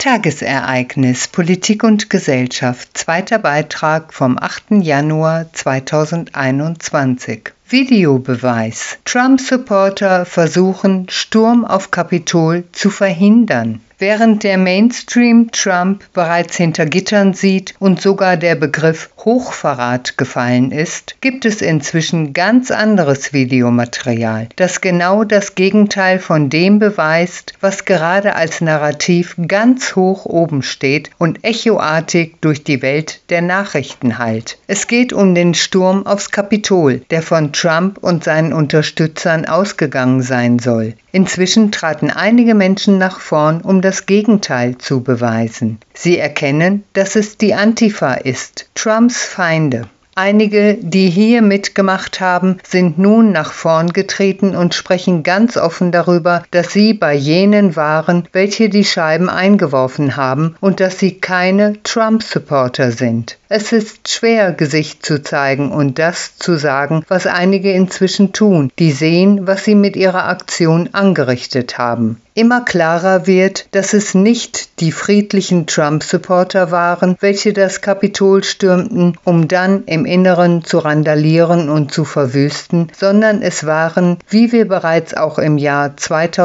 Tagesereignis Politik und Gesellschaft, zweiter Beitrag vom 8. Januar 2021. Videobeweis. Trump-Supporter versuchen, Sturm auf Kapitol zu verhindern. Während der Mainstream Trump bereits hinter Gittern sieht und sogar der Begriff Hochverrat gefallen ist, gibt es inzwischen ganz anderes Videomaterial, das genau das Gegenteil von dem beweist, was gerade als Narrativ ganz hoch oben steht und echoartig durch die Welt der Nachrichten hallt. Es geht um den Sturm aufs Kapitol, der von Trump und seinen Unterstützern ausgegangen sein soll. Inzwischen traten einige Menschen nach vorn, um das Gegenteil zu beweisen. Sie erkennen, dass es die Antifa ist, Trumps Feinde. Einige, die hier mitgemacht haben, sind nun nach vorn getreten und sprechen ganz offen darüber, dass sie bei jenen waren, welche die Scheiben eingeworfen haben und dass sie keine Trump-Supporter sind. Es ist schwer, Gesicht zu zeigen und das zu sagen, was einige inzwischen tun, die sehen, was sie mit ihrer Aktion angerichtet haben. Immer klarer wird, dass es nicht die friedlichen Trump-Supporter waren, welche das Kapitol stürmten, um dann im Inneren zu randalieren und zu verwüsten, sondern es waren, wie wir bereits auch im Jahr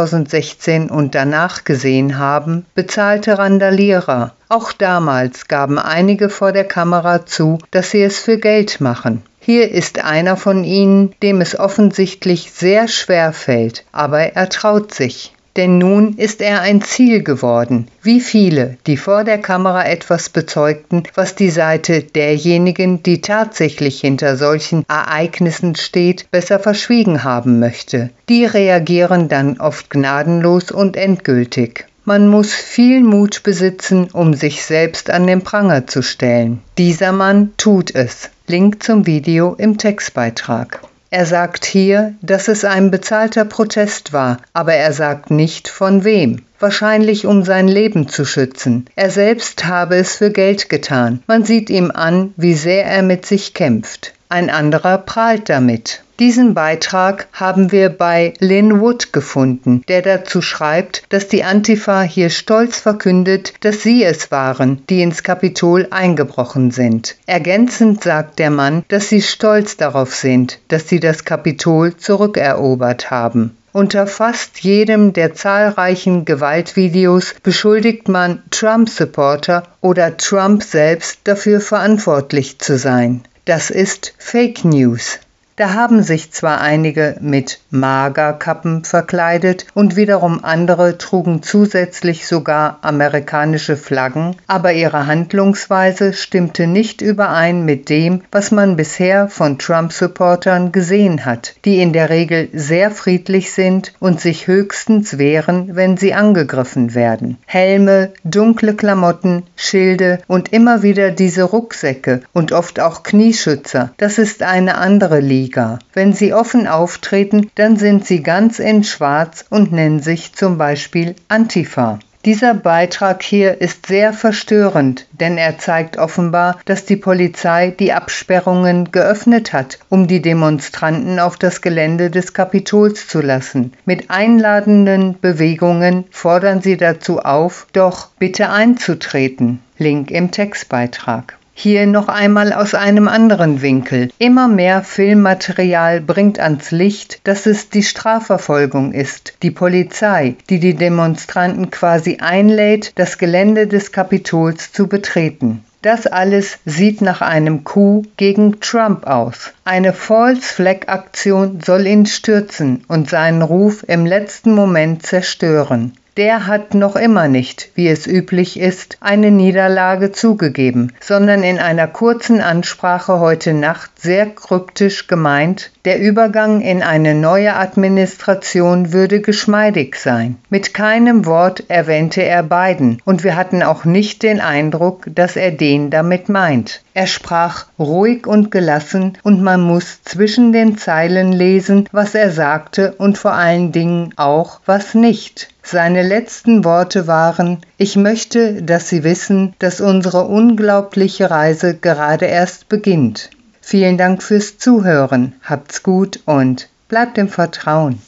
2016 und danach gesehen haben, bezahlte Randalierer. Auch damals gaben einige vor der Kamera zu, dass sie es für Geld machen. Hier ist einer von ihnen, dem es offensichtlich sehr schwer fällt, aber er traut sich. Denn nun ist er ein Ziel geworden, wie viele, die vor der Kamera etwas bezeugten, was die Seite derjenigen, die tatsächlich hinter solchen Ereignissen steht, besser verschwiegen haben möchte. Die reagieren dann oft gnadenlos und endgültig. Man muss viel Mut besitzen, um sich selbst an den Pranger zu stellen. Dieser Mann tut es. Link zum Video im Textbeitrag. Er sagt hier, dass es ein bezahlter Protest war, aber er sagt nicht von wem. Wahrscheinlich um sein Leben zu schützen. Er selbst habe es für Geld getan. Man sieht ihm an, wie sehr er mit sich kämpft. Ein anderer prahlt damit. Diesen Beitrag haben wir bei Lin Wood gefunden, der dazu schreibt, dass die Antifa hier stolz verkündet, dass sie es waren, die ins Kapitol eingebrochen sind. Ergänzend sagt der Mann, dass sie stolz darauf sind, dass sie das Kapitol zurückerobert haben. Unter fast jedem der zahlreichen Gewaltvideos beschuldigt man Trump-Supporter oder Trump selbst dafür verantwortlich zu sein. Das ist Fake News. Da haben sich zwar einige mit MAGA-Kappen verkleidet und wiederum andere trugen zusätzlich sogar amerikanische Flaggen, aber ihre Handlungsweise stimmte nicht überein mit dem, was man bisher von Trump-Supportern gesehen hat, die in der Regel sehr friedlich sind und sich höchstens wehren, wenn sie angegriffen werden. Helme, dunkle Klamotten, Schilde und immer wieder diese Rucksäcke und oft auch Knieschützer, das ist eine andere Liga. Wenn sie offen auftreten, dann sind sie ganz in Schwarz und nennen sich zum Beispiel Antifa. Dieser Beitrag hier ist sehr verstörend, denn er zeigt offenbar, dass die Polizei die Absperrungen geöffnet hat, um die Demonstranten auf das Gelände des Kapitols zu lassen. Mit einladenden Bewegungen fordern sie dazu auf, doch bitte einzutreten. Link im Textbeitrag. Hier noch einmal aus einem anderen Winkel. Immer mehr Filmmaterial bringt ans Licht, dass es die Strafverfolgung ist, die Polizei, die die Demonstranten quasi einlädt, das Gelände des Kapitols zu betreten. Das alles sieht nach einem Coup gegen Trump aus. Eine False-Flag-Aktion soll ihn stürzen und seinen Ruf im letzten Moment zerstören. Der hat noch immer nicht, wie es üblich ist, eine Niederlage zugegeben, sondern in einer kurzen Ansprache heute Nacht sehr kryptisch gemeint, der Übergang in eine neue Administration würde geschmeidig sein. Mit keinem Wort erwähnte er Biden und wir hatten auch nicht den Eindruck, dass er den damit meint. Er sprach ruhig und gelassen und man muss zwischen den Zeilen lesen, was er sagte und vor allen Dingen auch, was nicht. Seine letzten Worte waren: Ich möchte, dass Sie wissen, dass unsere unglaubliche Reise gerade erst beginnt. Vielen Dank fürs Zuhören, habt's gut und bleibt im Vertrauen.